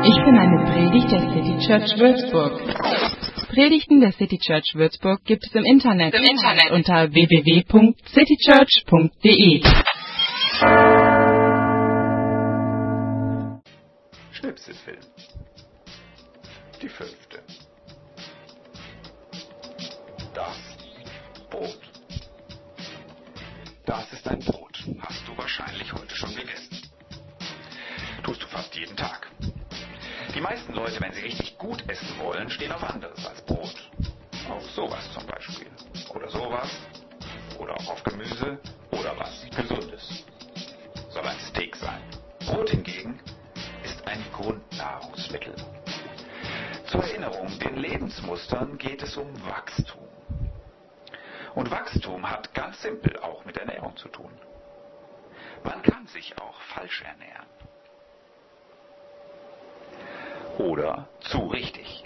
Ich bin eine Predigt der City Church Würzburg. Predigten der City Church Würzburg gibt es im Internet unter www.citychurch.de. Schnipselfilm. Die 5. Das Brot. Das ist ein Brot. Hast du wahrscheinlich heute schon gegessen. Tust du fast jeden Tag. Die meisten Leute, wenn sie richtig gut essen wollen, stehen auf anderes als Brot. Auf sowas zum Beispiel. Oder sowas. Oder auch auf Gemüse. Oder was Gesundes. Soll ein Steak sein. Brot hingegen ist ein Grundnahrungsmittel. Zur Erinnerung, den Lebensmustern geht es um Wachstum. Und Wachstum hat ganz simpel auch mit Ernährung zu tun. Man kann sich auch falsch ernähren. Oder zu richtig.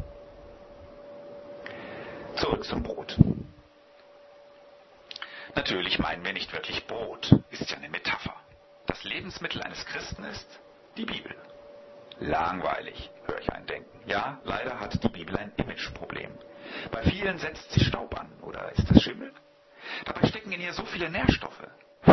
Zurück zum Brot. Natürlich meinen wir nicht wirklich Brot, ist ja eine Metapher. Das Lebensmittel eines Christen ist die Bibel. Langweilig, höre ich einen denken. Ja, leider hat die Bibel ein Imageproblem. Bei vielen setzt sie Staub an, oder ist das Schimmel? Dabei stecken in ihr so viele Nährstoffe.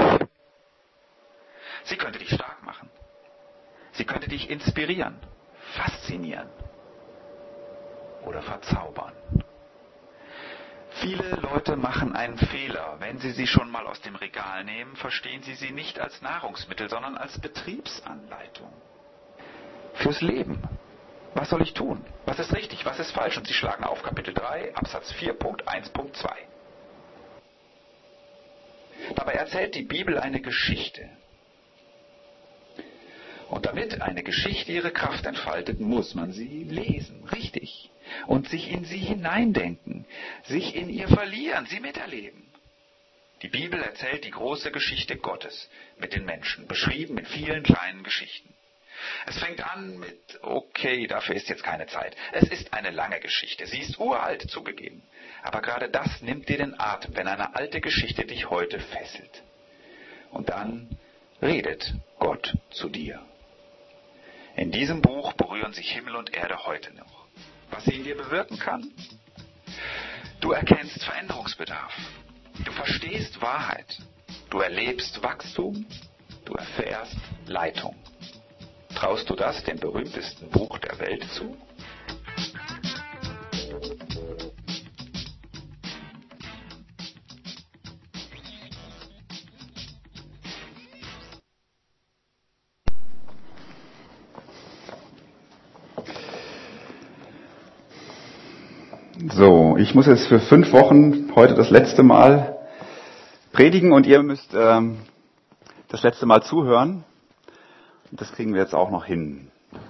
Sie könnte dich stark machen. Sie könnte dich inspirieren, faszinieren oder verzaubern. Viele Leute machen einen Fehler. Wenn sie sie schon mal aus dem Regal nehmen, verstehen sie sie nicht als Nahrungsmittel, sondern als Betriebsanleitung. Fürs Leben. Was soll ich tun? Was ist richtig? Was ist falsch? Und sie schlagen auf Kapitel 3, Absatz 4, Punkt 1, Punkt 2. Dabei erzählt die Bibel eine Geschichte. Und damit eine Geschichte ihre Kraft entfaltet, muss man sie lesen, richtig. Und sich in sie hineindenken, sich in ihr verlieren, sie miterleben. Die Bibel erzählt die große Geschichte Gottes mit den Menschen, beschrieben in vielen kleinen Geschichten. Es fängt an mit, okay, dafür ist jetzt keine Zeit. Es ist eine lange Geschichte, sie ist uralt zugegeben. Aber gerade das nimmt dir den Atem, wenn eine alte Geschichte dich heute fesselt. Und dann redet Gott zu dir. In diesem Buch berühren sich Himmel und Erde heute noch. Was sie in dir bewirken kann? Du erkennst Veränderungsbedarf. Du verstehst Wahrheit. Du erlebst Wachstum. Du erfährst Leitung. Traust du das dem berühmtesten Buch der Welt zu? So, ich muss jetzt für 5 Wochen heute das letzte Mal predigen und ihr müsst das letzte Mal zuhören. Das kriegen wir jetzt auch noch hin.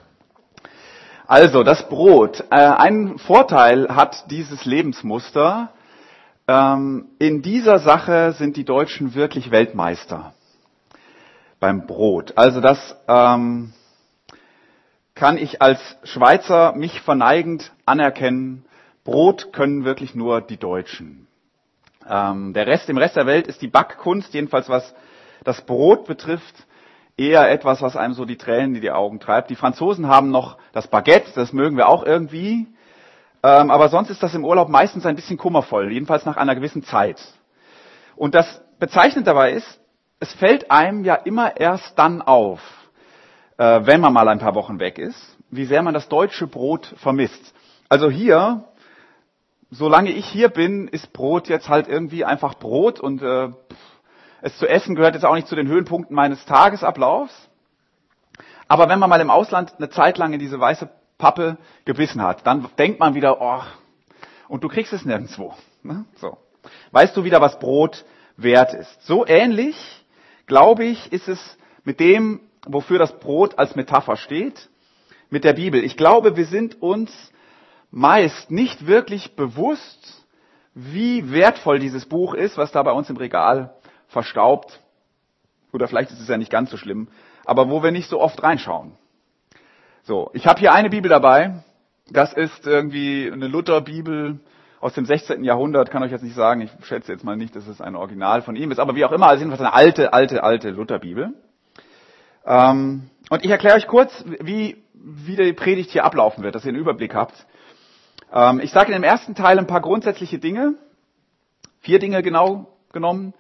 Also, das Brot. Einen Vorteil hat dieses Lebensmuster. In dieser Sache sind die Deutschen wirklich Weltmeister. Beim Brot. Also das kann ich als Schweizer mich verneigend anerkennen. Brot können wirklich nur die Deutschen. Im Rest der Welt ist die Backkunst, jedenfalls was das Brot betrifft, eher etwas, was einem so die Tränen in die Augen treibt. Die Franzosen haben noch das Baguette, das mögen wir auch irgendwie. Aber sonst ist das im Urlaub meistens ein bisschen kummervoll, jedenfalls nach einer gewissen Zeit. Und das Bezeichnende dabei ist, es fällt einem ja immer erst dann auf, wenn man mal ein paar Wochen weg ist, wie sehr man das deutsche Brot vermisst. Also hier, solange ich hier bin, ist Brot jetzt halt irgendwie einfach Brot und es zu essen gehört jetzt auch nicht zu den Höhepunkten meines Tagesablaufs. Aber wenn man mal im Ausland eine Zeit lang in diese weiße Pappe gebissen hat, dann denkt man wieder, oh, und du kriegst es nirgendwo. Ne? So. Weißt du wieder, was Brot wert ist? So ähnlich, glaube ich, ist es mit dem, wofür das Brot als Metapher steht, mit der Bibel. Ich glaube, wir sind uns meist nicht wirklich bewusst, wie wertvoll dieses Buch ist, was da bei uns im Regal verstaubt. Oder vielleicht ist es ja nicht ganz so schlimm, aber wo wir nicht so oft reinschauen. So, ich habe hier eine Bibel dabei. Das ist irgendwie eine Lutherbibel aus dem 16. Jahrhundert. Kann euch jetzt nicht sagen, ich schätze jetzt mal nicht, dass es ein Original von ihm ist, aber wie auch immer, also jedenfalls eine alte Lutherbibel. Und ich erkläre euch kurz, wie wie die Predigt hier ablaufen wird, dass ihr einen Überblick habt. Ich sage in dem ersten Teil ein paar grundsätzliche Dinge, 4 Dinge genau genommen.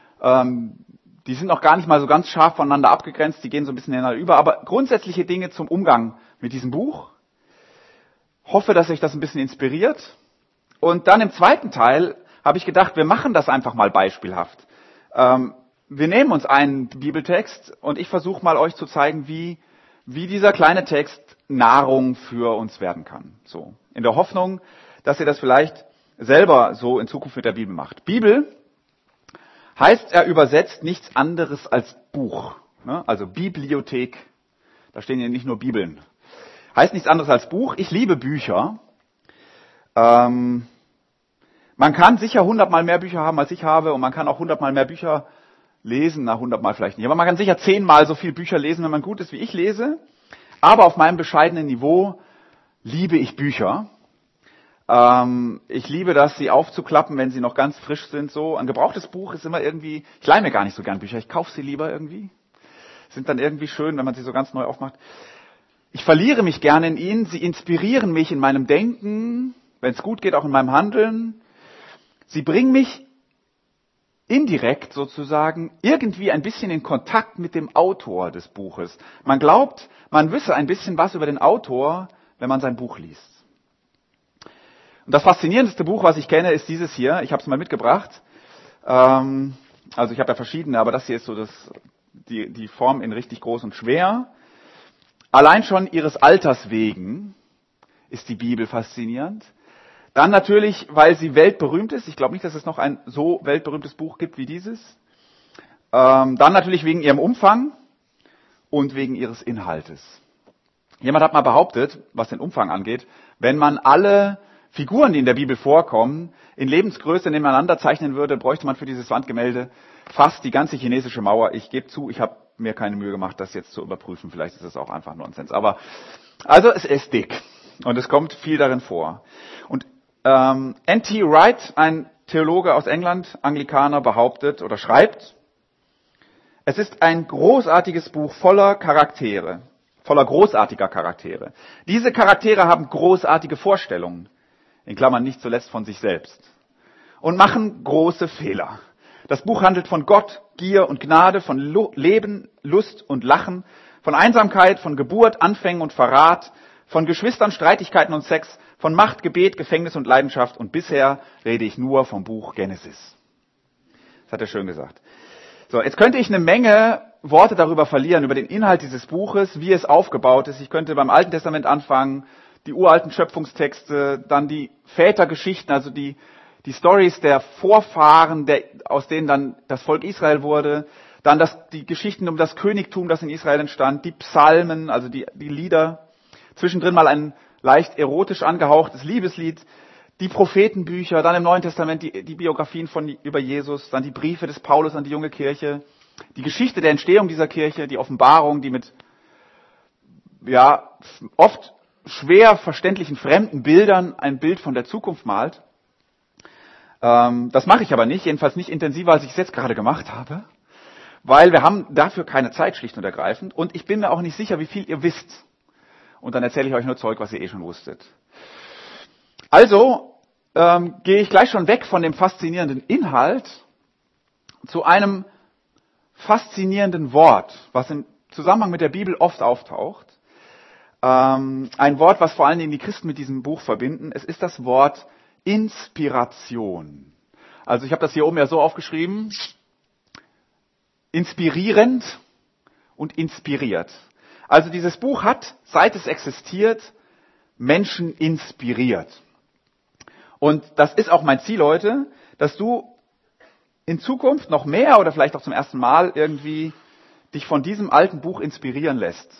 Die sind noch gar nicht mal so ganz scharf voneinander abgegrenzt, die gehen so ein bisschen ineinander über, aber grundsätzliche Dinge zum Umgang mit diesem Buch. Hoffe, dass euch das ein bisschen inspiriert. Und dann im zweiten Teil habe ich gedacht, wir machen das einfach mal beispielhaft. Wir nehmen uns einen Bibeltext und ich versuche mal euch zu zeigen, wie dieser kleine Text Nahrung für uns werden kann. So, in der Hoffnung, dass ihr das vielleicht selber so in Zukunft mit der Bibel macht. Bibel heißt ja übersetzt nichts anderes als Buch. Ne? Also Bibliothek, da stehen ja nicht nur Bibeln. Heißt nichts anderes als Buch. Ich liebe Bücher. Man kann sicher 100-mal mehr Bücher haben, als ich habe, und man kann auch 100-mal mehr Bücher lesen, 100-mal vielleicht nicht. Aber man kann sicher 10-mal so viele Bücher lesen, wenn man gut ist, wie ich lese. Aber auf meinem bescheidenen Niveau liebe ich Bücher. Ich liebe das, sie aufzuklappen, wenn sie noch ganz frisch sind. So ein gebrauchtes Buch ist immer irgendwie, ich leihe mir gar nicht so gern Bücher, ich kaufe sie lieber irgendwie. Sind dann irgendwie schön, wenn man sie so ganz neu aufmacht. Ich verliere mich gerne in ihnen, sie inspirieren mich in meinem Denken, wenn es gut geht, auch in meinem Handeln. Sie bringen mich indirekt sozusagen irgendwie ein bisschen in Kontakt mit dem Autor des Buches. Man glaubt, man wisse ein bisschen was über den Autor, wenn man sein Buch liest. Und das faszinierendste Buch, was ich kenne, ist dieses hier. Ich habe es mal mitgebracht. Also ich habe ja verschiedene, aber das hier ist so die Form in richtig groß und schwer. Allein schon ihres Alters wegen ist die Bibel faszinierend. Dann natürlich, weil sie weltberühmt ist. Ich glaube nicht, dass es noch ein so weltberühmtes Buch gibt wie dieses. Dann natürlich wegen ihrem Umfang und wegen ihres Inhaltes. Jemand hat mal behauptet, was den Umfang angeht, wenn man alle Figuren, die in der Bibel vorkommen, in Lebensgröße nebeneinander zeichnen würde, bräuchte man für dieses Wandgemälde fast die ganze chinesische Mauer. Ich gebe zu, ich habe mir keine Mühe gemacht, das jetzt zu überprüfen. Vielleicht ist es auch einfach Nonsens. Aber also es ist dick und es kommt viel darin vor. Und N.T. Wright, ein Theologe aus England, Anglikaner, behauptet oder schreibt, es ist ein großartiges Buch voller großartiger Charaktere. Diese Charaktere haben großartige Vorstellungen, in Klammern nicht zuletzt von sich selbst, und machen große Fehler. Das Buch handelt von Gott, Gier und Gnade, von Leben, Lust und Lachen, von Einsamkeit, von Geburt, Anfängen und Verrat, von Geschwistern, Streitigkeiten und Sex, von Macht, Gebet, Gefängnis und Leidenschaft, und bisher rede ich nur vom Buch Genesis. Das hat er schön gesagt. So, jetzt könnte ich eine Menge Worte darüber verlieren, über den Inhalt dieses Buches, wie es aufgebaut ist. Ich könnte beim Alten Testament anfangen, die uralten Schöpfungstexte, dann die Vätergeschichten, also die Stories der Vorfahren, aus denen dann das Volk Israel wurde, dann die Geschichten um das Königtum, das in Israel entstand, die Psalmen, also die Lieder, zwischendrin mal ein leicht erotisch angehauchtes Liebeslied, die Prophetenbücher, dann im Neuen Testament die Biografien über Jesus, dann die Briefe des Paulus an die junge Kirche, die Geschichte der Entstehung dieser Kirche, die Offenbarung, die mit oft schwer verständlichen fremden Bildern ein Bild von der Zukunft malt. Das mache ich aber nicht, jedenfalls nicht intensiver, als ich es jetzt gerade gemacht habe, weil wir haben dafür keine Zeit, schlicht und ergreifend, und ich bin mir auch nicht sicher, wie viel ihr wisst. Und dann erzähle ich euch nur Zeug, was ihr schon wusstet. Also gehe ich gleich schon weg von dem faszinierenden Inhalt zu einem faszinierenden Wort, was im Zusammenhang mit der Bibel oft auftaucht. Ein Wort, was vor allen Dingen die Christen mit diesem Buch verbinden. Es ist das Wort Inspiration. Also ich habe das hier oben ja so aufgeschrieben. Inspirierend und inspiriert. Also dieses Buch hat, seit es existiert, Menschen inspiriert. Und das ist auch mein Ziel heute, dass du in Zukunft noch mehr oder vielleicht auch zum ersten Mal irgendwie dich von diesem alten Buch inspirieren lässt.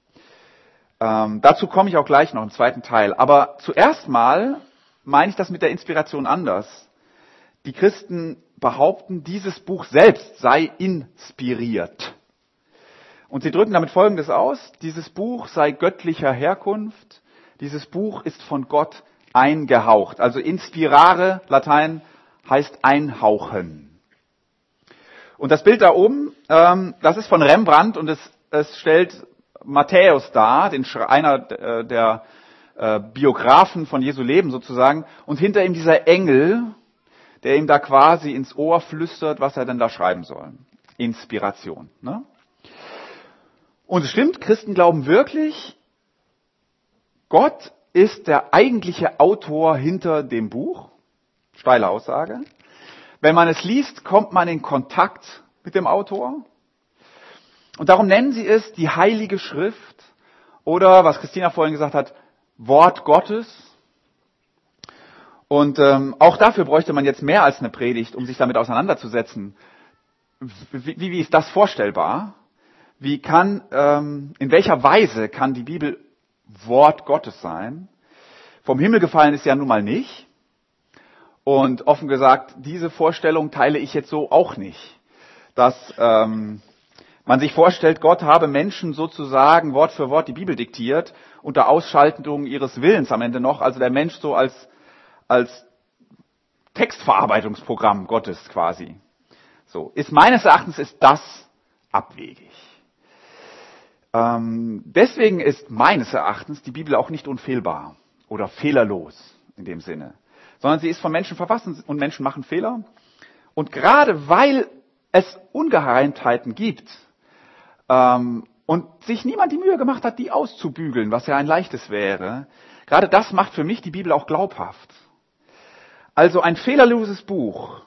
Dazu komme ich auch gleich noch im zweiten Teil. Aber zuerst mal meine ich das mit der Inspiration anders. Die Christen behaupten, dieses Buch selbst sei inspiriert. Und sie drücken damit Folgendes aus: Dieses Buch sei göttlicher Herkunft. Dieses Buch ist von Gott eingehaucht. Also inspirare, Latein, heißt einhauchen. Und das Bild da oben, das ist von Rembrandt, und es stellt Matthäus da, einer der Biografen von Jesu Leben sozusagen, und hinter ihm dieser Engel, der ihm da quasi ins Ohr flüstert, was er denn da schreiben soll. Inspiration. Ne? Und es stimmt, Christen glauben wirklich, Gott ist der eigentliche Autor hinter dem Buch. Steile Aussage. Wenn man es liest, kommt man in Kontakt mit dem Autor. Und darum nennen sie es die Heilige Schrift oder, was Christina vorhin gesagt hat, Wort Gottes. Und auch dafür bräuchte man jetzt mehr als eine Predigt, um sich damit auseinanderzusetzen. Wie ist das vorstellbar? In welcher Weise kann die Bibel Wort Gottes sein? Vom Himmel gefallen ist ja nun mal nicht. Und offen gesagt, diese Vorstellung teile ich jetzt so auch nicht. Dass man sich vorstellt, Gott habe Menschen sozusagen Wort für Wort die Bibel diktiert, unter Ausschaltung ihres Willens am Ende noch. Also der Mensch so als Textverarbeitungsprogramm Gottes quasi. So, meines Erachtens ist das abwegig. Deswegen ist meines Erachtens die Bibel auch nicht unfehlbar oder fehlerlos in dem Sinne, sondern sie ist von Menschen verfasst und Menschen machen Fehler. Und gerade weil es Ungereimtheiten gibt und sich niemand die Mühe gemacht hat, die auszubügeln, was ja ein leichtes wäre, gerade das macht für mich die Bibel auch glaubhaft. Also ein fehlerloses Buch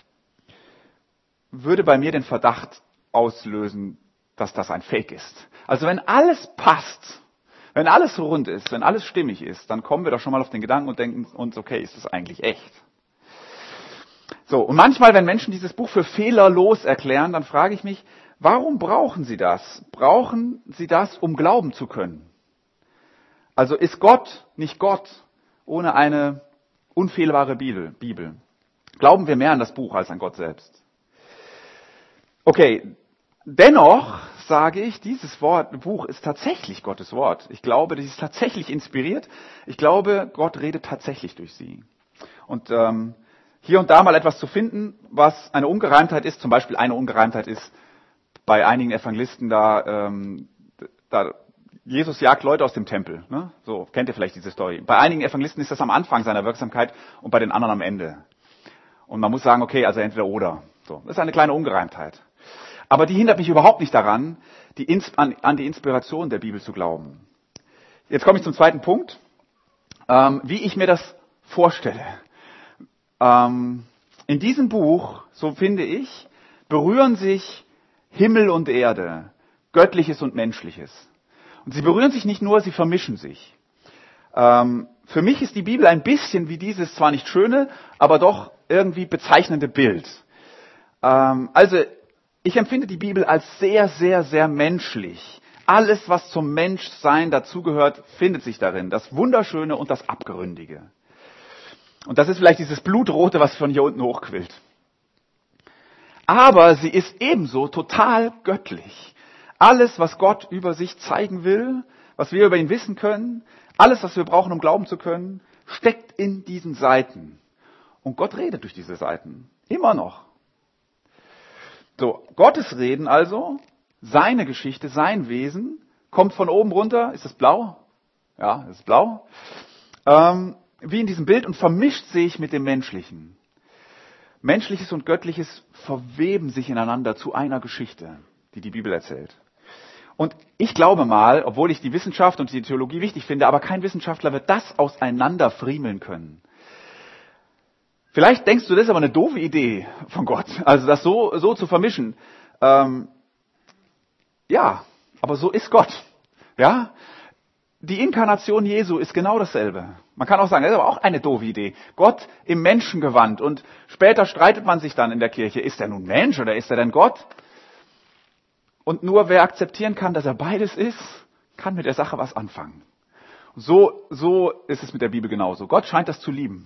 würde bei mir den Verdacht auslösen, dass das ein Fake ist. Also wenn alles passt, wenn alles rund ist, wenn alles stimmig ist, dann kommen wir doch schon mal auf den Gedanken und denken uns, okay, ist das eigentlich echt? So, und manchmal, wenn Menschen dieses Buch für fehlerlos erklären, dann frage ich mich, warum brauchen sie das? Brauchen sie das, um glauben zu können? Also ist Gott nicht Gott ohne eine unfehlbare Bibel? Glauben wir mehr an das Buch als an Gott selbst? Okay, dennoch sage ich, dieses Buch ist tatsächlich Gottes Wort. Ich glaube, das ist tatsächlich inspiriert. Ich glaube, Gott redet tatsächlich durch sie. Und hier und da mal etwas zu finden, was eine Ungereimtheit ist, zum Beispiel eine Ungereimtheit ist bei einigen Evangelisten da Jesus jagt Leute aus dem Tempel. Ne? So, kennt ihr vielleicht diese Story. Bei einigen Evangelisten ist das am Anfang seiner Wirksamkeit und bei den anderen am Ende. Und man muss sagen, okay, also entweder oder. So, das ist eine kleine Ungereimtheit. Aber die hindert mich überhaupt nicht daran, an die Inspiration der Bibel zu glauben. Jetzt komme ich zum zweiten Punkt, wie ich mir das vorstelle. In diesem Buch, so finde ich, berühren sich Himmel und Erde, Göttliches und Menschliches. Und sie berühren sich nicht nur, sie vermischen sich. Für mich ist die Bibel ein bisschen wie dieses zwar nicht schöne, aber doch irgendwie bezeichnende Bild. Also ich empfinde die Bibel als sehr, sehr, sehr menschlich. Alles, was zum Menschsein dazugehört, findet sich darin. Das Wunderschöne und das Abgründige. Und das ist vielleicht dieses Blutrote, was von hier unten hochquillt. Aber sie ist ebenso total göttlich. Alles, was Gott über sich zeigen will, was wir über ihn wissen können, alles, was wir brauchen, um glauben zu können, steckt in diesen Seiten. Und Gott redet durch diese Seiten. Immer noch. So, Gottes Reden also, seine Geschichte, sein Wesen, kommt von oben runter. Ist es blau? Ja, es ist blau. Wie in diesem Bild und vermischt sich mit dem Menschlichen. Menschliches und Göttliches verweben sich ineinander zu einer Geschichte, die die Bibel erzählt. Und ich glaube mal, obwohl ich die Wissenschaft und die Theologie wichtig finde, aber kein Wissenschaftler wird das auseinanderfriemeln können. Vielleicht denkst du, das ist aber eine doofe Idee von Gott, also das so zu vermischen. Ja, aber so ist Gott. Ja, die Inkarnation Jesu ist genau dasselbe. Man kann auch sagen, das ist aber auch eine doofe Idee. Gott im Menschengewand und später streitet man sich dann in der Kirche, ist er nun Mensch oder ist er denn Gott? Und nur wer akzeptieren kann, dass er beides ist, kann mit der Sache was anfangen. So ist es mit der Bibel genauso. Gott scheint das zu lieben.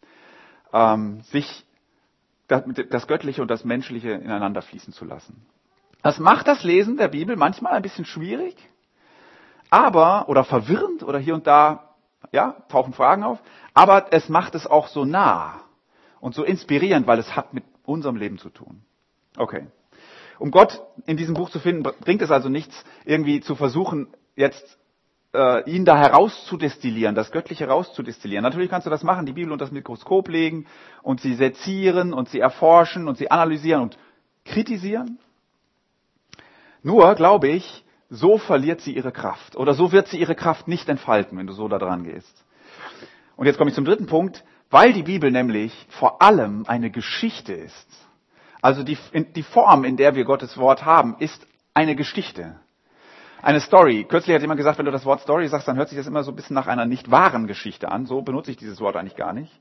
Sich das Göttliche und das Menschliche ineinander fließen zu lassen. Das macht das Lesen der Bibel manchmal ein bisschen schwierig, oder verwirrend, oder hier und da, ja, tauchen Fragen auf, aber es macht es auch so nah und so inspirierend, weil es hat mit unserem Leben zu tun. Okay. Um Gott in diesem Buch zu finden, bringt es also nichts, irgendwie zu versuchen, jetzt ihn da herauszudestillieren, das Göttliche herauszudestillieren. Natürlich kannst du das machen, die Bibel unter das Mikroskop legen und sie sezieren und sie erforschen und sie analysieren und kritisieren. Nur, glaube ich, so verliert sie ihre Kraft. Oder so wird sie ihre Kraft nicht entfalten, wenn du so da dran gehst. Und jetzt komme ich zum dritten Punkt, weil die Bibel nämlich vor allem eine Geschichte ist. Also die Form, in der wir Gottes Wort haben, ist eine Geschichte. Eine Story. Kürzlich hat jemand gesagt, wenn du das Wort Story sagst, dann hört sich das immer so ein bisschen nach einer nicht wahren Geschichte an. So benutze ich dieses Wort eigentlich gar nicht.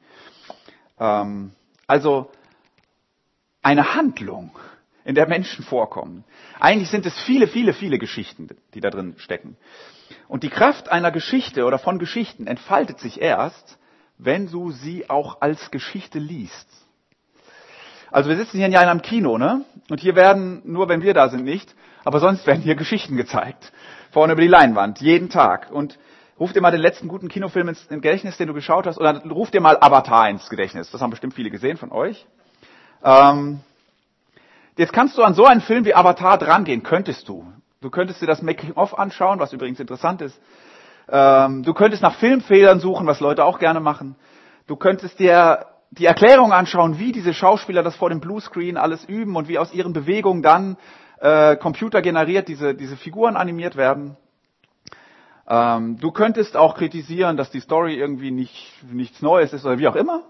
Also eine Handlung, in der Menschen vorkommen. Eigentlich sind es viele, viele, viele Geschichten, die da drin stecken. Und die Kraft einer Geschichte oder von Geschichten entfaltet sich erst, wenn du sie auch als Geschichte liest. Also wir sitzen hier in einem Kino, ne? Und hier werden, nur wenn wir da sind, nicht, aber sonst werden hier Geschichten gezeigt. Vorne über die Leinwand, jeden Tag. Und ruf dir mal den letzten guten Kinofilm ins Gedächtnis, den du geschaut hast, oder ruf dir mal Avatar ins Gedächtnis. Das haben bestimmt viele gesehen von euch. Jetzt kannst du an so einen Film wie Avatar drangehen, könntest du. Du könntest dir das Making-of anschauen, was übrigens interessant ist. Du könntest nach Filmfehlern suchen, was Leute auch gerne machen. Du könntest dir die Erklärung anschauen, wie diese Schauspieler das vor dem Bluescreen alles üben und wie aus ihren Bewegungen dann computergeneriert diese Figuren animiert werden. Du könntest auch kritisieren, dass die Story irgendwie nichts Neues ist oder wie auch immer.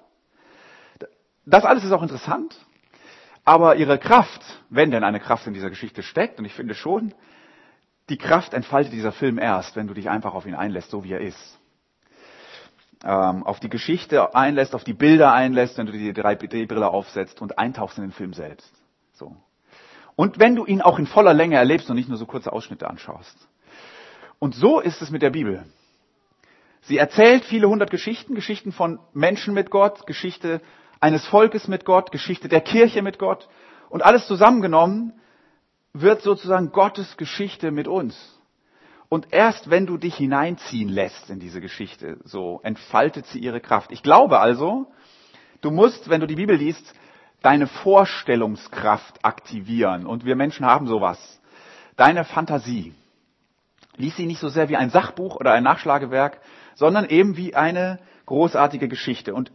Das alles ist auch interessant. Aber ihre Kraft, wenn denn eine Kraft in dieser Geschichte steckt, und ich finde schon, die Kraft entfaltet dieser Film erst, wenn du dich einfach auf ihn einlässt, so wie er ist. Auf die Geschichte einlässt, auf die Bilder einlässt, wenn du die 3D-Brille aufsetzt und eintauchst in den Film selbst. So. Und wenn du ihn auch in voller Länge erlebst und nicht nur so kurze Ausschnitte anschaust. Und so ist es mit der Bibel. Sie erzählt viele hundert Geschichten, Geschichten von Menschen mit Gott, Geschichte eines Volkes mit Gott, Geschichte der Kirche mit Gott. Und alles zusammengenommen wird sozusagen Gottes Geschichte mit uns. Und erst wenn du dich hineinziehen lässt in diese Geschichte, so entfaltet sie ihre Kraft. Ich glaube also, du musst, wenn du die Bibel liest, deine Vorstellungskraft aktivieren. Und wir Menschen haben sowas. Deine Fantasie. Lies sie nicht so sehr wie ein Sachbuch oder ein Nachschlagewerk, sondern eben wie eine großartige Geschichte. Und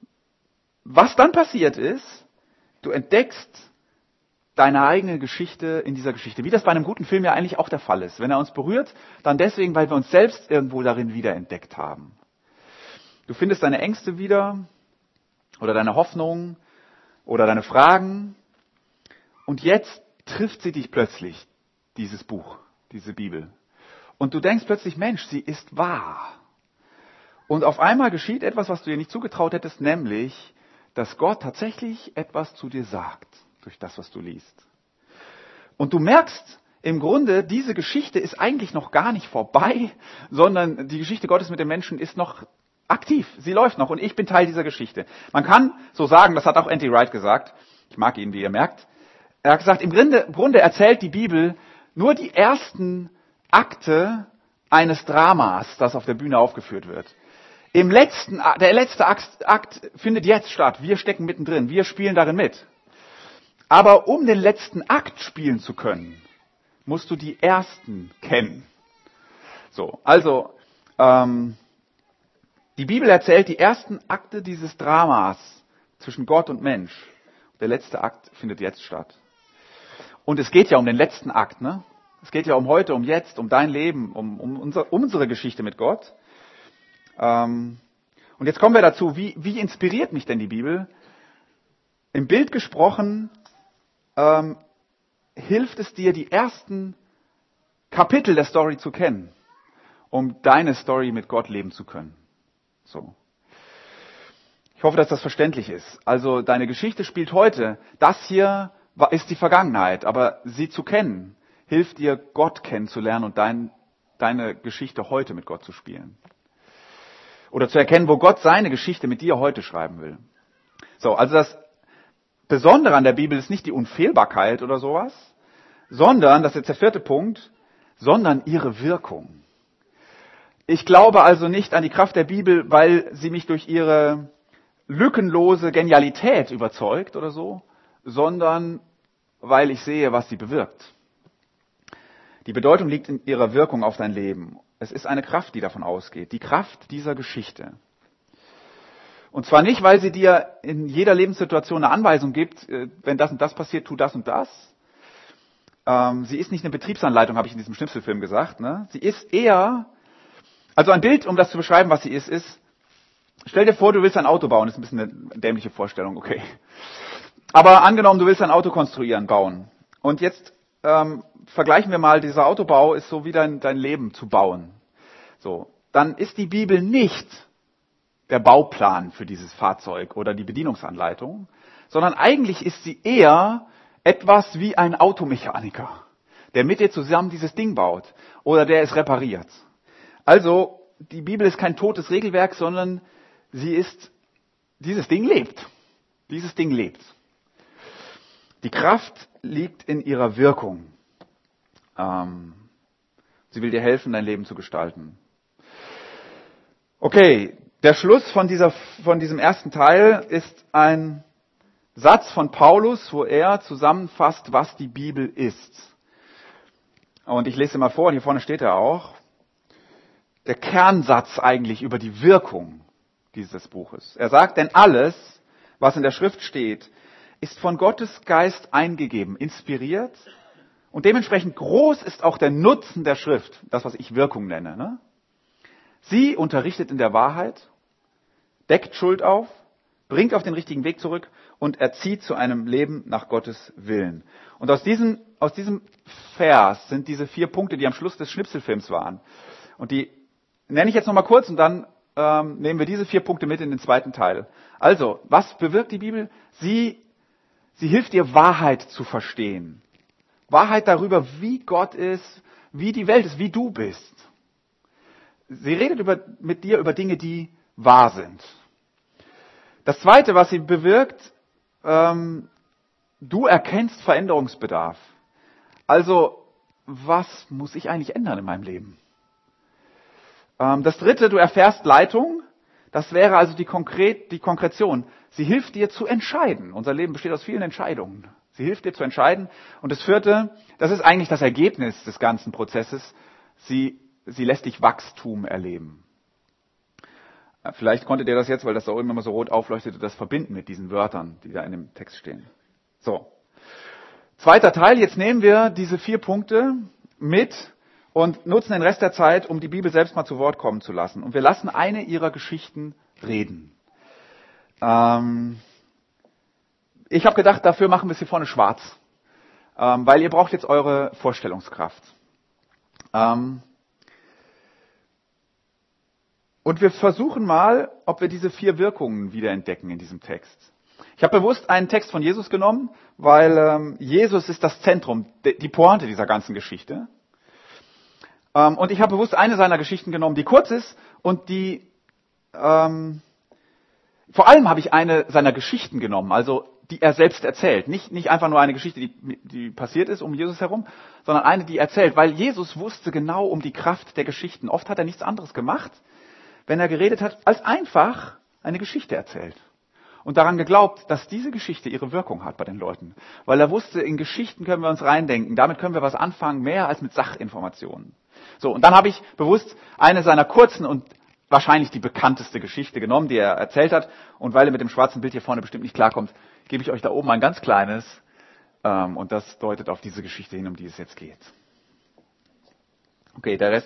was dann passiert ist, du entdeckst deine eigene Geschichte in dieser Geschichte. Wie das bei einem guten Film ja eigentlich auch der Fall ist. Wenn er uns berührt, dann deswegen, weil wir uns selbst irgendwo darin wiederentdeckt haben. Du findest deine Ängste wieder oder deine Hoffnungen oder deine Fragen. Und jetzt trifft sie dich plötzlich, dieses Buch, diese Bibel. Und du denkst plötzlich, Mensch, sie ist wahr. Und auf einmal geschieht etwas, was du dir nicht zugetraut hättest, nämlich, dass Gott tatsächlich etwas zu dir sagt, durch das, was du liest. Und du merkst im Grunde, diese Geschichte ist eigentlich noch gar nicht vorbei, sondern die Geschichte Gottes mit den Menschen ist noch aktiv. Sie läuft noch und ich bin Teil dieser Geschichte. Man kann so sagen, das hat auch N.T. Wright gesagt, ich mag ihn, wie ihr merkt. Er hat gesagt, im Grunde erzählt die Bibel nur die ersten Akte eines Dramas, das auf der Bühne aufgeführt wird. Der letzte Akt findet jetzt statt. Wir stecken mittendrin. Wir spielen darin mit. Aber um den letzten Akt spielen zu können, musst du die ersten kennen. So, also die Bibel erzählt die ersten Akte dieses Dramas zwischen Gott und Mensch. Der letzte Akt findet jetzt statt. Und es geht ja um den letzten Akt, ne? Es geht ja um heute, um jetzt, um dein Leben, um unsere Geschichte mit Gott. Und jetzt kommen wir dazu, wie inspiriert mich denn die Bibel? Im Bild gesprochen, hilft es dir, die ersten Kapitel der Story zu kennen, um deine Story mit Gott leben zu können. So. Ich hoffe, dass das verständlich ist. Also deine Geschichte spielt heute. Das hier ist die Vergangenheit, aber sie zu kennen, hilft dir, Gott kennenzulernen und deine Geschichte heute mit Gott zu spielen. Oder zu erkennen, wo Gott seine Geschichte mit dir heute schreiben will. So, also das Besondere an der Bibel ist nicht die Unfehlbarkeit oder sowas, sondern, das ist jetzt der vierte Punkt, sondern ihre Wirkung. Ich glaube also nicht an die Kraft der Bibel, weil sie mich durch ihre lückenlose Genialität überzeugt oder so, sondern weil ich sehe, was sie bewirkt. Die Bedeutung liegt in ihrer Wirkung auf dein Leben. Es ist eine Kraft, die davon ausgeht. Die Kraft dieser Geschichte. Und zwar nicht, weil sie dir in jeder Lebenssituation eine Anweisung gibt, wenn das und das passiert, tu das und das. Sie ist nicht eine Betriebsanleitung, habe ich in diesem Schnipselfilm gesagt. Ne? Sie ist eher, also ein Bild, um das zu beschreiben, was sie ist, stell dir vor, du willst ein Auto bauen. Das ist ein bisschen eine dämliche Vorstellung, okay. Aber angenommen, du willst ein Auto konstruieren, bauen. Und jetzt vergleichen wir mal, dieser Autobau ist so wie dein Leben zu bauen. So, dann ist die Bibel nicht der Bauplan für dieses Fahrzeug oder die Bedienungsanleitung, sondern eigentlich ist sie eher etwas wie ein Automechaniker, der mit dir zusammen dieses Ding baut oder der es repariert. Also, die Bibel ist kein totes Regelwerk, sondern dieses Ding lebt. Dieses Ding lebt. Die Kraft liegt in ihrer Wirkung. Sie will dir helfen, dein Leben zu gestalten. Okay, der Schluss von diesem ersten Teil ist ein Satz von Paulus, wo er zusammenfasst, was die Bibel ist. Und ich lese mal vor, und hier vorne steht er auch. Der Kernsatz eigentlich über die Wirkung dieses Buches. Er sagt, denn alles, was in der Schrift steht, ist von Gottes Geist eingegeben, inspiriert und dementsprechend groß ist auch der Nutzen der Schrift, das, was ich Wirkung nenne. Ne? Sie unterrichtet in der Wahrheit, deckt Schuld auf, bringt auf den richtigen Weg zurück und erzieht zu einem Leben nach Gottes Willen. Und aus diesem Vers sind diese 4 Punkte, die am Schluss des Schnipselfilms waren. Und die nenne ich jetzt nochmal kurz und dann nehmen wir diese 4 Punkte mit in den zweiten Teil. Also, was bewirkt die Bibel? Sie hilft dir, Wahrheit zu verstehen. Wahrheit darüber, wie Gott ist, wie die Welt ist, wie du bist. Sie redet mit dir über Dinge, die wahr sind. Das Zweite, was sie bewirkt, du erkennst Veränderungsbedarf. Also, was muss ich eigentlich ändern in meinem Leben? Das Dritte, du erfährst Leitung. Das wäre also die Konkretion. Sie hilft dir zu entscheiden. Unser Leben besteht aus vielen Entscheidungen. Sie hilft dir zu entscheiden. Und das Vierte, das ist eigentlich das Ergebnis des ganzen Prozesses. Sie lässt dich Wachstum erleben. Vielleicht konntet ihr das jetzt, weil das da oben immer so rot aufleuchtete, das verbinden mit diesen Wörtern, die da in dem Text stehen. So. Zweiter Teil. Jetzt nehmen wir diese 4 Punkte mit und nutzen den Rest der Zeit, um die Bibel selbst mal zu Wort kommen zu lassen. Und wir lassen eine ihrer Geschichten reden. Ich habe gedacht, dafür machen wir es hier vorne schwarz. Weil ihr braucht jetzt eure Vorstellungskraft. Und wir versuchen mal, ob wir diese 4 Wirkungen wiederentdecken in diesem Text. Ich habe bewusst einen Text von Jesus genommen, weil Jesus ist das Zentrum, die Pointe dieser ganzen Geschichte. Und ich habe bewusst eine seiner Geschichten genommen, die kurz ist und die, vor allem habe ich eine seiner Geschichten genommen, also die er selbst erzählt. Nicht einfach nur eine Geschichte, die passiert ist um Jesus herum, sondern eine, die er erzählt, weil Jesus wusste genau um die Kraft der Geschichten. Oft hat er nichts anderes gemacht, wenn er geredet hat, als einfach eine Geschichte erzählt. Und daran geglaubt, dass diese Geschichte ihre Wirkung hat bei den Leuten. Weil er wusste, in Geschichten können wir uns reindenken, damit können wir was anfangen, mehr als mit Sachinformationen. So, und dann habe ich bewusst eine seiner kurzen und wahrscheinlich die bekannteste Geschichte genommen, die er erzählt hat. Und weil er mit dem schwarzen Bild hier vorne bestimmt nicht klarkommt, gebe ich euch da oben ein ganz kleines. Und das deutet auf diese Geschichte hin, um die es jetzt geht. Okay, den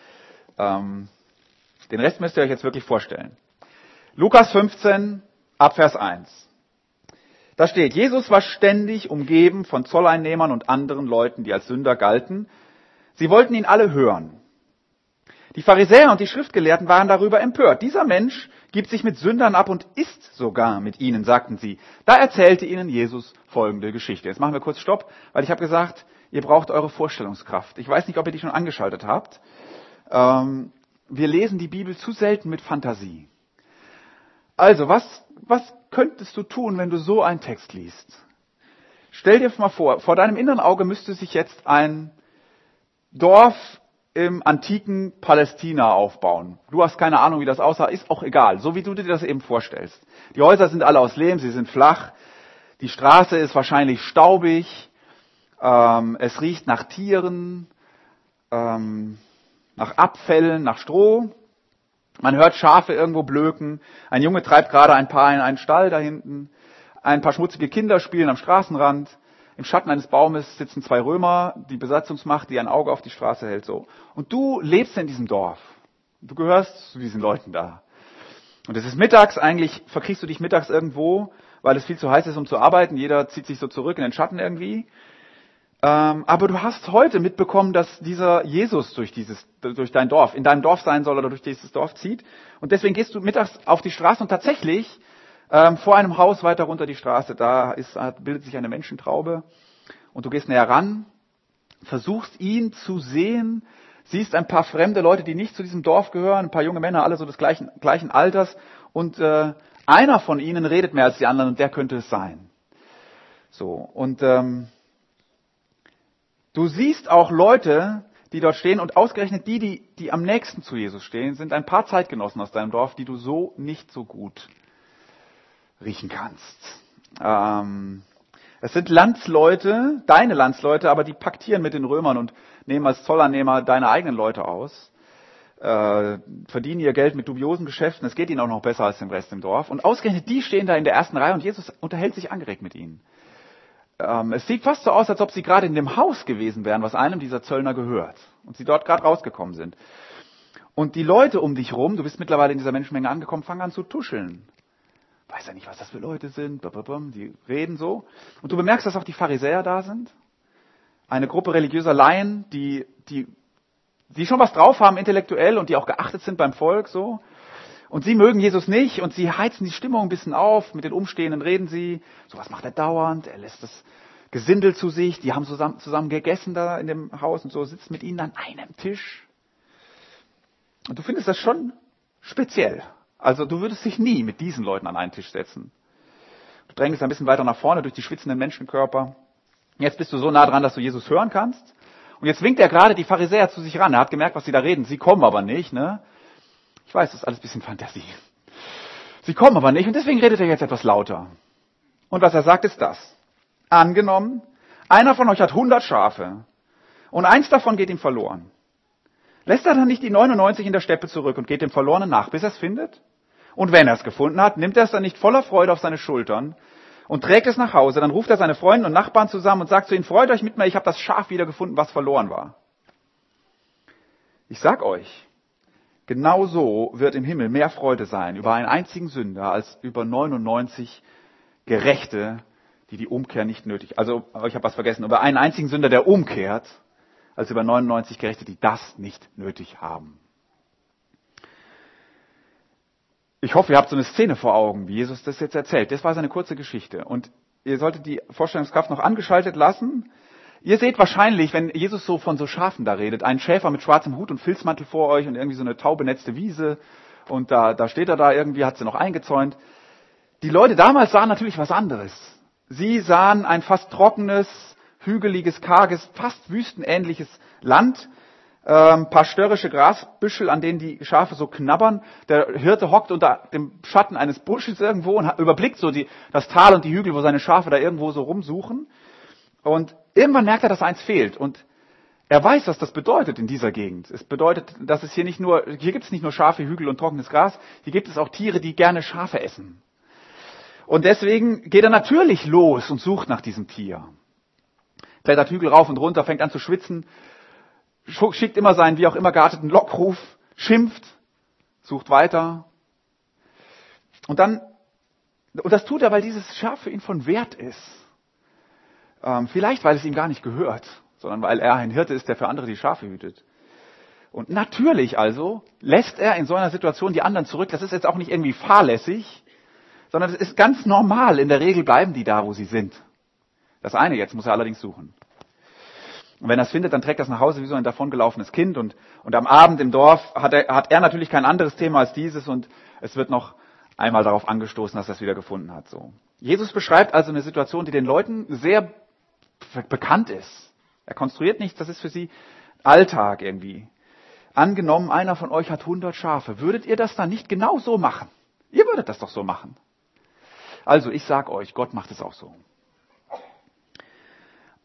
Rest müsst ihr euch jetzt wirklich vorstellen. Lukas 15, ab Vers 1. Da steht, Jesus war ständig umgeben von Zolleinnehmern und anderen Leuten, die als Sünder galten. Sie wollten ihn alle hören. Die Pharisäer und die Schriftgelehrten waren darüber empört. Dieser Mensch gibt sich mit Sündern ab und isst sogar mit ihnen, sagten sie. Da erzählte ihnen Jesus folgende Geschichte. Jetzt machen wir kurz Stopp, weil ich habe gesagt, ihr braucht eure Vorstellungskraft. Ich weiß nicht, ob ihr die schon angeschaltet habt. Wir lesen die Bibel zu selten mit Fantasie. Also, was könntest du tun, wenn du so einen Text liest? Stell dir mal vor deinem inneren Auge müsste sich jetzt ein Dorf im antiken Palästina aufbauen. Du hast keine Ahnung, wie das aussah, ist auch egal, so wie du dir das eben vorstellst. Die Häuser sind alle aus Lehm, sie sind flach, die Straße ist wahrscheinlich staubig, es riecht nach Tieren, nach Abfällen, nach Stroh. Man hört Schafe irgendwo blöken. Ein Junge treibt gerade ein Paar in einen Stall da hinten. Ein paar schmutzige Kinder spielen am Straßenrand. Im Schatten eines Baumes sitzen 2 Römer, die Besatzungsmacht, die ein Auge auf die Straße hält, so. Und du lebst in diesem Dorf. Du gehörst zu diesen Leuten da. Und es ist mittags, eigentlich verkriechst du dich mittags irgendwo, weil es viel zu heiß ist, um zu arbeiten. Jeder zieht sich so zurück in den Schatten irgendwie. Aber du hast heute mitbekommen, dass dieser Jesus durch dein Dorf, in deinem Dorf sein soll oder durch dieses Dorf zieht. Und deswegen gehst du mittags auf die Straße und tatsächlich vor einem Haus weiter runter die Straße, bildet sich eine Menschentraube. Und du gehst näher ran, versuchst ihn zu sehen, siehst ein paar fremde Leute, die nicht zu diesem Dorf gehören, ein paar junge Männer, alle so des gleichen Alters. Und einer von ihnen redet mehr als die anderen und der könnte es sein. So, und du siehst auch Leute, die dort stehen und ausgerechnet die am nächsten zu Jesus stehen, sind ein paar Zeitgenossen aus deinem Dorf, die du so nicht so gut riechen kannst. Es sind Landsleute, deine Landsleute, aber die paktieren mit den Römern und nehmen als Zollannehmer deine eigenen Leute aus, verdienen ihr Geld mit dubiosen Geschäften, es geht ihnen auch noch besser als dem Rest im Dorf. Und ausgerechnet die stehen da in der ersten Reihe und Jesus unterhält sich angeregt mit ihnen. Es sieht fast so aus, als ob sie gerade in dem Haus gewesen wären, was einem dieser Zöllner gehört. Und sie dort gerade rausgekommen sind. Und die Leute um dich rum, du bist mittlerweile in dieser Menschenmenge angekommen, fangen an zu tuscheln. Weiß ja nicht, was das für Leute sind. Die reden so. Und du bemerkst, dass auch die Pharisäer da sind. Eine Gruppe religiöser Laien, die schon was drauf haben intellektuell und die auch geachtet sind beim Volk so. Und sie mögen Jesus nicht und sie heizen die Stimmung ein bisschen auf. Mit den Umstehenden reden sie. So, was macht er dauernd? Er lässt das Gesindel zu sich. Die haben zusammen gegessen da in dem Haus und so, sitzt mit ihnen an einem Tisch. Und du findest das schon speziell. Also du würdest dich nie mit diesen Leuten an einen Tisch setzen. Du drängst ein bisschen weiter nach vorne durch die schwitzenden Menschenkörper. Jetzt bist du so nah dran, dass du Jesus hören kannst. Und jetzt winkt er gerade die Pharisäer zu sich ran. Er hat gemerkt, was sie da reden. Sie kommen aber nicht, ne? Ich weiß, das ist alles ein bisschen Fantasie. Sie kommen aber nicht und deswegen redet er jetzt etwas lauter. Und was er sagt, ist das. Angenommen, einer von euch hat 100 Schafe und eins davon geht ihm verloren. Lässt er dann nicht die 99 in der Steppe zurück und geht dem Verlorenen nach, bis er es findet? Und wenn er es gefunden hat, nimmt er es dann nicht voller Freude auf seine Schultern und trägt es nach Hause. Dann ruft er seine Freunde und Nachbarn zusammen und sagt zu ihnen, freut euch mit mir, ich habe das Schaf wiedergefunden, was verloren war. Ich sag euch, genau so wird im Himmel mehr Freude sein über einen einzigen Sünder als über 99 Gerechte, die Umkehr nicht nötig. Also, ich habe was vergessen, über einen einzigen Sünder, der umkehrt, als über 99 Gerechte, die das nicht nötig haben. Ich hoffe, ihr habt so eine Szene vor Augen, wie Jesus das jetzt erzählt. Das war seine kurze Geschichte. Und ihr solltet die Vorstellungskraft noch angeschaltet lassen. Ihr seht wahrscheinlich, wenn Jesus so von so Schafen da redet, einen Schäfer mit schwarzem Hut und Filzmantel vor euch und irgendwie so eine taubenetzte Wiese. Und da steht er da irgendwie, hat sie noch eingezäunt. Die Leute damals sahen natürlich was anderes. Sie sahen ein fast trockenes, hügeliges, karges, fast wüstenähnliches Land. Paar störrische Grasbüschel, an denen die Schafe so knabbern. Der Hirte hockt unter dem Schatten eines Busches irgendwo und überblickt so das Tal und die Hügel, wo seine Schafe da irgendwo so rumsuchen. Und irgendwann merkt er, dass eins fehlt. Und er weiß, was das bedeutet in dieser Gegend. Es bedeutet, dass es hier gibt es nicht nur Schafe, Hügel und trockenes Gras, hier gibt es auch Tiere, die gerne Schafe essen. Und deswegen geht er natürlich los und sucht nach diesem Tier. Klettert Hügel rauf und runter, fängt an zu schwitzen, schickt immer seinen wie auch immer gearteten Lockruf, schimpft, sucht weiter. Und das tut er, weil dieses Schaf für ihn von Wert ist. Vielleicht, weil es ihm gar nicht gehört, sondern weil er ein Hirte ist, der für andere die Schafe hütet. Und natürlich also lässt er in so einer Situation die anderen zurück. Das ist jetzt auch nicht irgendwie fahrlässig, sondern es ist ganz normal. In der Regel bleiben die da, wo sie sind. Das eine jetzt muss er allerdings suchen. Und wenn er es findet, dann trägt er es nach Hause wie so ein davongelaufenes Kind. Und am Abend im Dorf hat er natürlich kein anderes Thema als dieses. Und es wird noch einmal darauf angestoßen, dass er es wieder gefunden hat. So. Jesus beschreibt also eine Situation, die den Leuten sehr bekannt ist. Er konstruiert nichts, das ist für sie Alltag irgendwie. Angenommen, einer von euch hat 100 Schafe. Würdet ihr das dann nicht genau so machen? Ihr würdet das doch so machen. Also ich sag euch, Gott macht es auch so.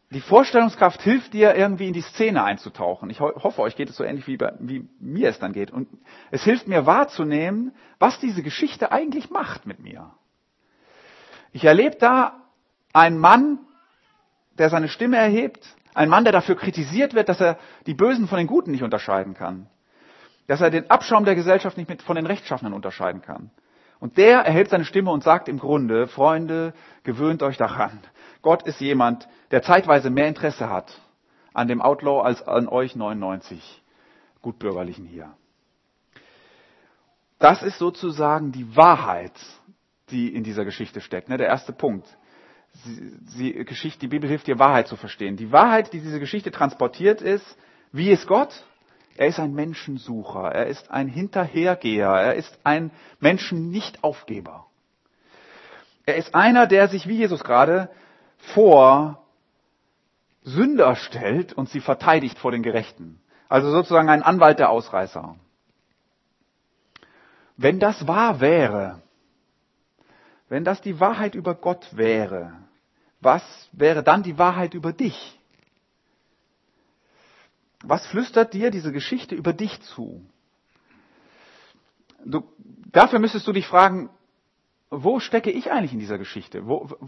die Vorstellungskraft hilft dir, irgendwie in die Szene einzutauchen. Ich hoffe, euch geht es so ähnlich wie mir es dann geht. Und es hilft mir wahrzunehmen, was diese Geschichte eigentlich macht mit mir. Ich erlebe da einen Mann, der seine Stimme erhebt, einen Mann, der dafür kritisiert wird, dass er die Bösen von den Guten nicht unterscheiden kann, dass er den Abschaum der Gesellschaft nicht von den Rechtschaffenen unterscheiden kann. Und der erhebt seine Stimme und sagt im Grunde, Freunde, gewöhnt euch daran. Gott ist jemand, der zeitweise mehr Interesse hat an dem Outlaw als an euch 99 Gutbürgerlichen hier. Das ist sozusagen die Wahrheit, die in dieser Geschichte steckt. Der erste Punkt. Die Bibel hilft dir, Wahrheit zu verstehen. Die Wahrheit, die diese Geschichte transportiert, ist, wie ist Gott? Er ist ein Menschensucher, er ist ein Hinterhergeher, er ist ein Menschen-Nicht-Aufgeber. Er ist einer, der sich, wie Jesus gerade, vor Sünder stellt und sie verteidigt vor den Gerechten. Also sozusagen ein Anwalt der Ausreißer. Wenn das wahr wäre, wenn das die Wahrheit über Gott wäre, was wäre dann die Wahrheit über dich? Was flüstert dir diese Geschichte über dich zu? Dafür müsstest du dich fragen, wo stecke ich eigentlich in dieser Geschichte?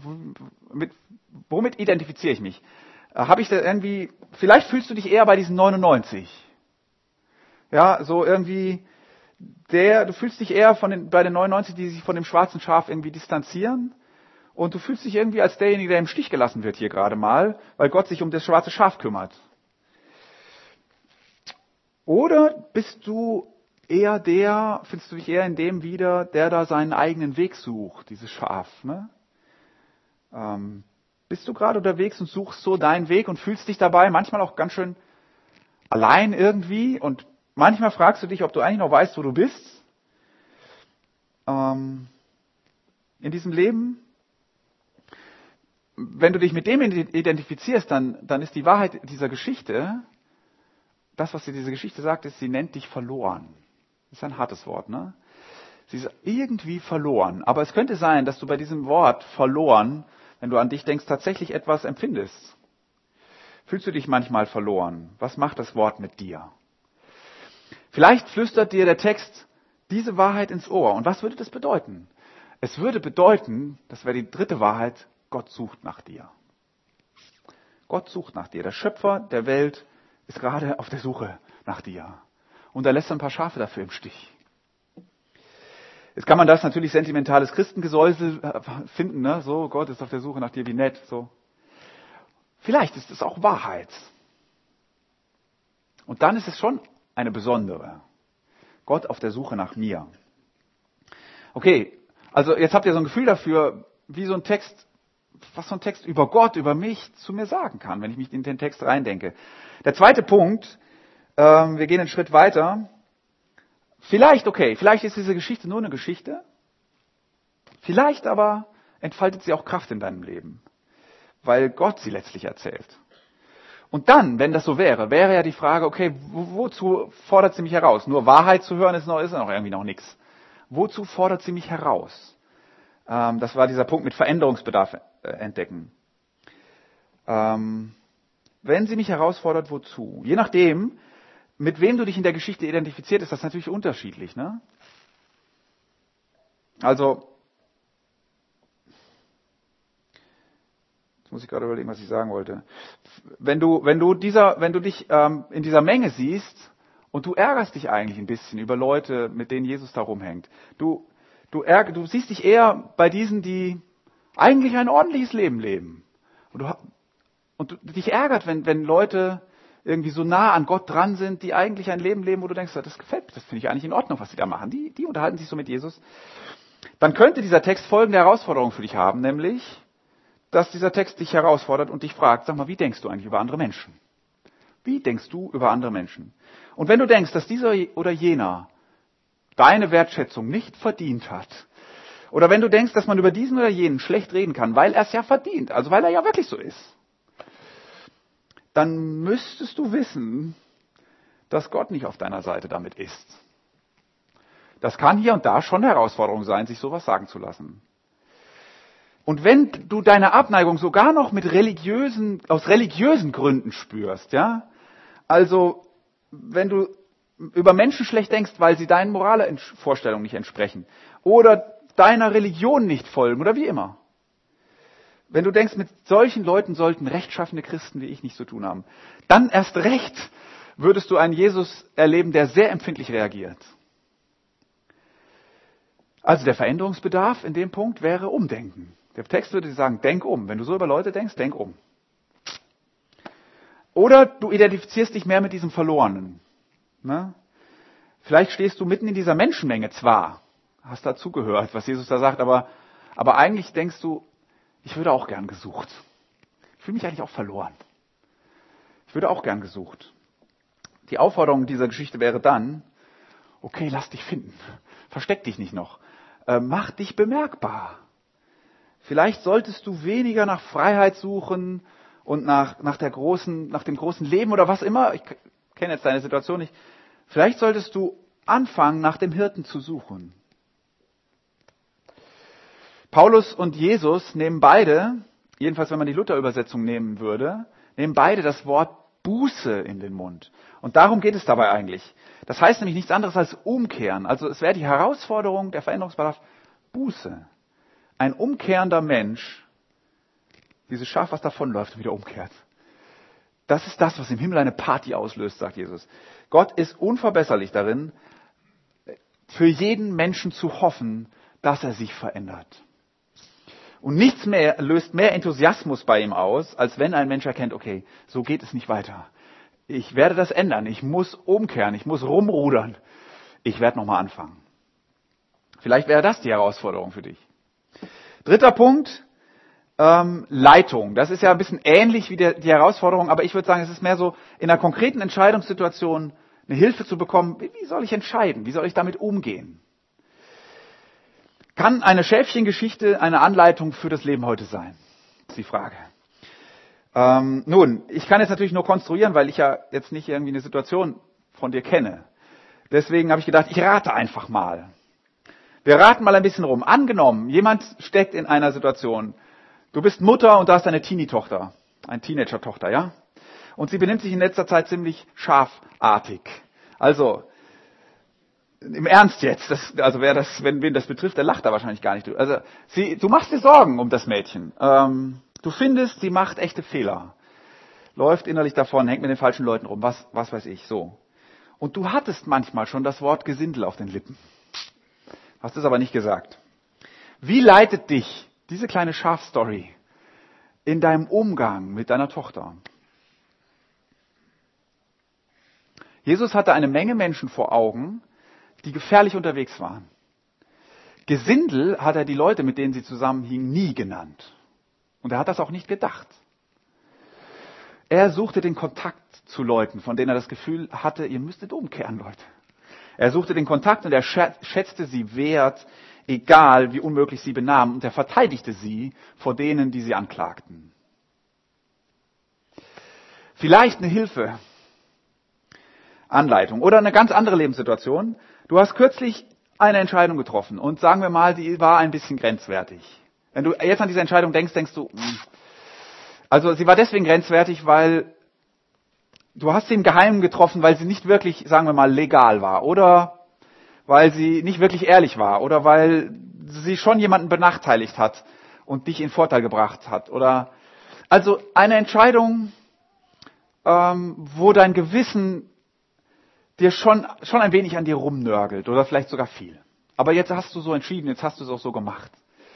Womit identifiziere ich mich? Habe ich da irgendwie, vielleicht fühlst du dich eher bei diesen 99. Ja, so irgendwie, du fühlst dich eher bei den 99, die sich von dem schwarzen Schaf irgendwie distanzieren. Und du fühlst dich irgendwie als derjenige, der im Stich gelassen wird hier gerade mal, weil Gott sich um das schwarze Schaf kümmert. Oder findest du dich eher in dem wieder, der da seinen eigenen Weg sucht, dieses Schaf, ne? Bist du gerade unterwegs und suchst so deinen Weg und fühlst dich dabei manchmal auch ganz schön allein irgendwie und manchmal fragst du dich, ob du eigentlich noch weißt, wo du bist in diesem Leben? Wenn du dich mit dem identifizierst, dann ist die Wahrheit dieser Geschichte, das, was dir diese Geschichte sagt, ist, sie nennt dich verloren. Das ist ein hartes Wort, ne? Sie ist irgendwie verloren. Aber es könnte sein, dass du bei diesem Wort verloren, wenn du an dich denkst, tatsächlich etwas empfindest. Fühlst du dich manchmal verloren? Was macht das Wort mit dir? Vielleicht flüstert dir der Text diese Wahrheit ins Ohr. Und was würde das bedeuten? Es würde bedeuten, das wäre die dritte Wahrheit, Gott sucht nach dir. Gott sucht nach dir. Der Schöpfer der Welt ist gerade auf der Suche nach dir. Und er lässt ein paar Schafe dafür im Stich. Jetzt kann man das natürlich sentimentales Christengesäusel finden, ne? So, Gott ist auf der Suche nach dir, wie nett, so. Vielleicht ist es auch Wahrheit. Und dann ist es schon eine besondere. Gott auf der Suche nach mir. Okay, also jetzt habt ihr so ein Gefühl dafür, wie so ein Text, was so ein Text über Gott, über mich zu mir sagen kann, wenn ich mich in den Text reindenke. Der zweite Punkt, wir gehen einen Schritt weiter. Vielleicht ist diese Geschichte nur eine Geschichte. Vielleicht aber entfaltet sie auch Kraft in deinem Leben, weil Gott sie letztlich erzählt. Und dann, wenn das so wäre ja die Frage, okay, wozu fordert sie mich heraus? Nur Wahrheit zu hören ist noch irgendwie noch nichts. Wozu fordert sie mich heraus? Das war dieser Punkt mit Veränderungsbedarf entdecken. Wenn sie mich herausfordert, wozu? Je nachdem, mit wem du dich in der Geschichte identifiziert, ist das natürlich unterschiedlich, ne? Also, jetzt muss ich gerade überlegen, was ich sagen wollte. Wenn du dich in dieser Menge siehst und du ärgerst dich eigentlich ein bisschen über Leute, mit denen Jesus da rumhängt. Du siehst dich eher bei diesen, die eigentlich ein ordentliches Leben leben. Und du dich ärgert, wenn Leute irgendwie so nah an Gott dran sind, die eigentlich ein Leben leben, wo du denkst, das gefällt mir, das finde ich eigentlich in Ordnung, was sie da machen. Die unterhalten sich so mit Jesus. Dann könnte dieser Text folgende Herausforderung für dich haben, nämlich, dass dieser Text dich herausfordert und dich fragt, sag mal, wie denkst du eigentlich über andere Menschen? Wie denkst du über andere Menschen? Und wenn du denkst, dass dieser oder jener deine Wertschätzung nicht verdient hat, oder wenn du denkst, dass man über diesen oder jenen schlecht reden kann, weil er es ja verdient, also weil er ja wirklich so ist, dann müsstest du wissen, dass Gott nicht auf deiner Seite damit ist. Das kann hier und da schon eine Herausforderung sein, sich sowas sagen zu lassen. Und wenn du deine Abneigung sogar noch aus religiösen Gründen spürst, ja, also wenn du über Menschen schlecht denkst, weil sie deinen Moralvorstellungen nicht entsprechen oder deiner Religion nicht folgen oder wie immer. Wenn du denkst, mit solchen Leuten sollten rechtschaffene Christen wie ich nichts zu tun haben, dann erst recht würdest du einen Jesus erleben, der sehr empfindlich reagiert. Also der Veränderungsbedarf in dem Punkt wäre Umdenken. Der Text würde sagen, denk um. Wenn du so über Leute denkst, denk um. Oder du identifizierst dich mehr mit diesem Verlorenen. Ne? Vielleicht stehst du mitten in dieser Menschenmenge zwar, hast dazugehört, was Jesus da sagt, aber eigentlich denkst du, ich würde auch gern gesucht. Ich fühle mich eigentlich auch verloren. Ich würde auch gern gesucht. Die Aufforderung dieser Geschichte wäre dann, okay, lass dich finden. Versteck dich nicht noch. Mach dich bemerkbar. Vielleicht solltest du weniger nach Freiheit suchen und nach dem großen Leben oder was immer. Ich kenne jetzt deine Situation nicht. Vielleicht solltest du anfangen, nach dem Hirten zu suchen. Paulus und Jesus nehmen beide, jedenfalls wenn man die Luther-Übersetzung nehmen würde, nehmen beide das Wort Buße in den Mund. Und darum geht es dabei eigentlich. Das heißt nämlich nichts anderes als umkehren. Also es wäre die Herausforderung, der Veränderungsbedarf, Buße. Ein umkehrender Mensch, dieses Schaf, was davonläuft und wieder umkehrt. Das ist das, was im Himmel eine Party auslöst, sagt Jesus. Gott ist unverbesserlich darin, für jeden Menschen zu hoffen, dass er sich verändert. Und nichts mehr löst mehr Enthusiasmus bei ihm aus, als wenn ein Mensch erkennt, okay, so geht es nicht weiter. Ich werde das ändern, ich muss umkehren, ich muss rumrudern. Ich werde nochmal anfangen. Vielleicht wäre das die Herausforderung für dich. Dritter Punkt, Leitung. Das ist ja ein bisschen ähnlich wie die Herausforderung, aber ich würde sagen, es ist mehr so in einer konkreten Entscheidungssituation eine Hilfe zu bekommen. Wie soll ich entscheiden? Wie soll ich damit umgehen? Kann eine Schäfchengeschichte eine Anleitung für das Leben heute sein? Das ist die Frage. Nun, ich kann jetzt natürlich nur konstruieren, weil ich ja jetzt nicht irgendwie eine Situation von dir kenne. Deswegen habe ich gedacht, ich rate einfach mal. Wir raten mal ein bisschen rum. Angenommen, jemand steckt in einer Situation. Du bist Mutter und du hast eine Teenie-Tochter, eine Teenager-Tochter, ja? Und sie benimmt sich in letzter Zeit ziemlich schafartig. Also, im Ernst jetzt, wen das betrifft, der lacht da wahrscheinlich gar nicht. Also, du machst dir Sorgen um das Mädchen. Du findest, sie macht echte Fehler. Läuft innerlich davon, hängt mit den falschen Leuten rum, was weiß ich, so. Und du hattest manchmal schon das Wort Gesindel auf den Lippen. Hast es aber nicht gesagt. Wie leitet dich diese kleine Schafstory in deinem Umgang mit deiner Tochter? Jesus hatte eine Menge Menschen vor Augen, die gefährlich unterwegs waren. Gesindel hat er die Leute, mit denen sie zusammenhingen, nie genannt. Und er hat das auch nicht gedacht. Er suchte den Kontakt zu Leuten, von denen er das Gefühl hatte, ihr müsstet umkehren, Leute. Er suchte den Kontakt und er schätzte sie wert, egal wie unmöglich sie benahmen. Und er verteidigte sie vor denen, die sie anklagten. Vielleicht eine Hilfe, Anleitung oder eine ganz andere Lebenssituation. Du hast kürzlich eine Entscheidung getroffen und sagen wir mal, die war ein bisschen grenzwertig. Wenn du jetzt an diese Entscheidung denkst du, also sie war deswegen grenzwertig, weil du hast sie im Geheimen getroffen, weil sie nicht wirklich, sagen wir mal, legal war oder weil sie nicht wirklich ehrlich war oder weil sie schon jemanden benachteiligt hat und dich in Vorteil gebracht hat. Oder also eine Entscheidung, wo dein Gewissen dir schon ein wenig an dir rumnörgelt oder vielleicht sogar viel. Aber jetzt hast du so entschieden, jetzt hast du es auch so gemacht.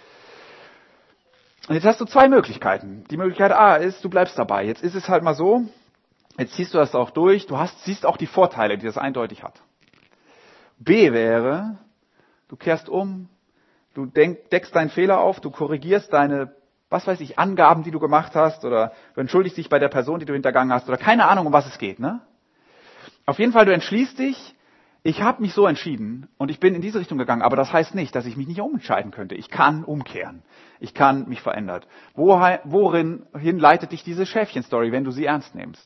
Und jetzt hast du zwei Möglichkeiten. Die Möglichkeit A ist, du bleibst dabei. Jetzt ist es halt mal so, jetzt ziehst du das auch durch, siehst auch die Vorteile, die das eindeutig hat. B wäre, du kehrst um, du deckst deinen Fehler auf, du korrigierst deine, Angaben, die du gemacht hast, oder du entschuldigst dich bei der Person, die du hintergangen hast, oder keine Ahnung, um was es geht, ne? Auf jeden Fall, du entschließt dich, ich habe mich so entschieden und ich bin in diese Richtung gegangen, aber das heißt nicht, dass ich mich nicht umentscheiden könnte. Ich kann umkehren. Ich kann mich verändern. Worin leitet dich diese Schäfchen-Story, wenn du sie ernst nimmst?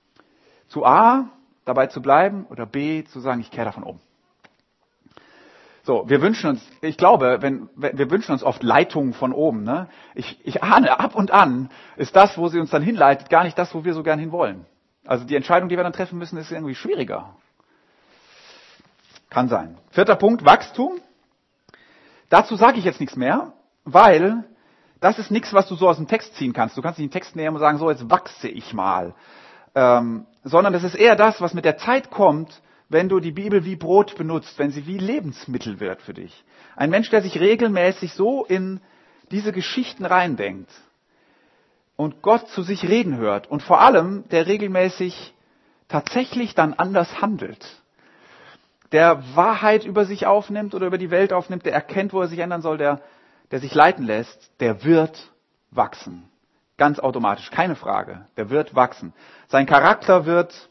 Zu A, dabei zu bleiben, oder B, zu sagen, ich kehre davon um. So, wir wünschen uns, ich glaube, wir wünschen uns oft Leitungen von oben. Ne? Ich ahne, ab und an ist das, wo sie uns dann hinleitet, gar nicht das, wo wir so gern hinwollen. Also die Entscheidung, die wir dann treffen müssen, ist irgendwie schwieriger. Kann sein. 4. Punkt, Wachstum. Dazu sage ich jetzt nichts mehr, weil das ist nichts, was du so aus dem Text ziehen kannst. Du kannst nicht den Text nehmen und sagen, so jetzt wachse ich mal. Sondern das ist eher das, was mit der Zeit kommt, wenn du die Bibel wie Brot benutzt, wenn sie wie Lebensmittel wird für dich. Ein Mensch, der sich regelmäßig so in diese Geschichten reindenkt und Gott zu sich reden hört und vor allem, der regelmäßig tatsächlich dann anders handelt, der Wahrheit über sich aufnimmt oder über die Welt aufnimmt, der erkennt, wo er sich ändern soll, der sich leiten lässt, der wird wachsen. Ganz automatisch, keine Frage. Der wird wachsen. Sein Charakter wird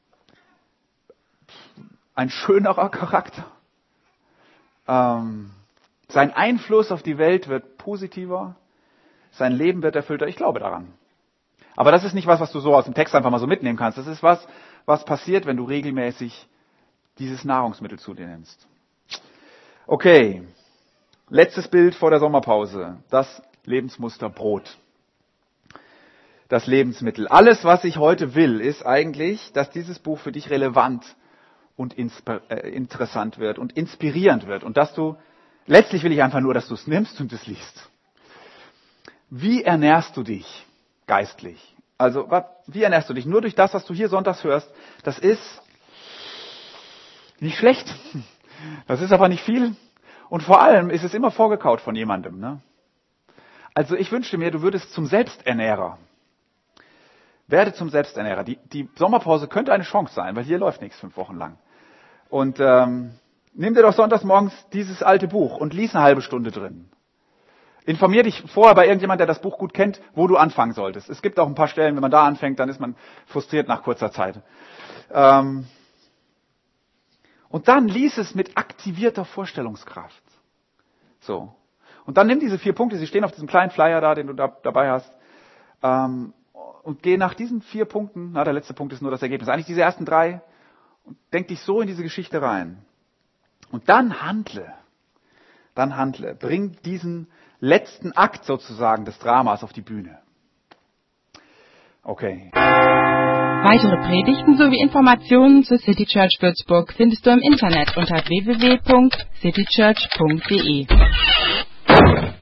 ein schönerer Charakter. Sein Einfluss auf die Welt wird positiver. Sein Leben wird erfüllter. Ich glaube daran. Aber das ist nicht was du so aus dem Text einfach mal so mitnehmen kannst. Das ist was passiert, wenn du regelmäßig dieses Nahrungsmittel zu dir nimmst. Okay. Letztes Bild vor der Sommerpause. Das Lebensmuster Brot. Das Lebensmittel. Alles, was ich heute will, ist eigentlich, dass dieses Buch für dich relevant und interessant wird und inspirierend wird. Und letztlich will ich einfach nur, dass du es nimmst und es liest. Wie ernährst du dich geistlich? Also, wie ernährst du dich? Nur durch das, was du hier sonntags hörst, das ist nicht schlecht. Das ist aber nicht viel. Und vor allem ist es immer vorgekaut von jemandem. Ne? Also ich wünschte mir, du würdest zum Selbsternährer. Werde zum Selbsternährer. Die Sommerpause könnte eine Chance sein, weil hier läuft nichts 5 Wochen lang. Und nimm dir doch sonntags morgens dieses alte Buch und lies eine halbe Stunde drin. Informier dich vorher bei irgendjemand, der das Buch gut kennt, wo du anfangen solltest. Es gibt auch ein paar Stellen, wenn man da anfängt, dann ist man frustriert nach kurzer Zeit. Und dann lies es mit aktivierter Vorstellungskraft. So. Und dann nimm diese 4 Punkte, sie stehen auf diesem kleinen Flyer da, den du dabei hast, und geh nach diesen 4 Punkten, der letzte Punkt ist nur das Ergebnis, eigentlich diese ersten 3, und denk dich so in diese Geschichte rein. Und dann handle, bring diesen letzten Akt sozusagen des Dramas auf die Bühne. Okay. Weitere Predigten sowie Informationen zur City Church Würzburg findest du im Internet unter www.citychurch.de.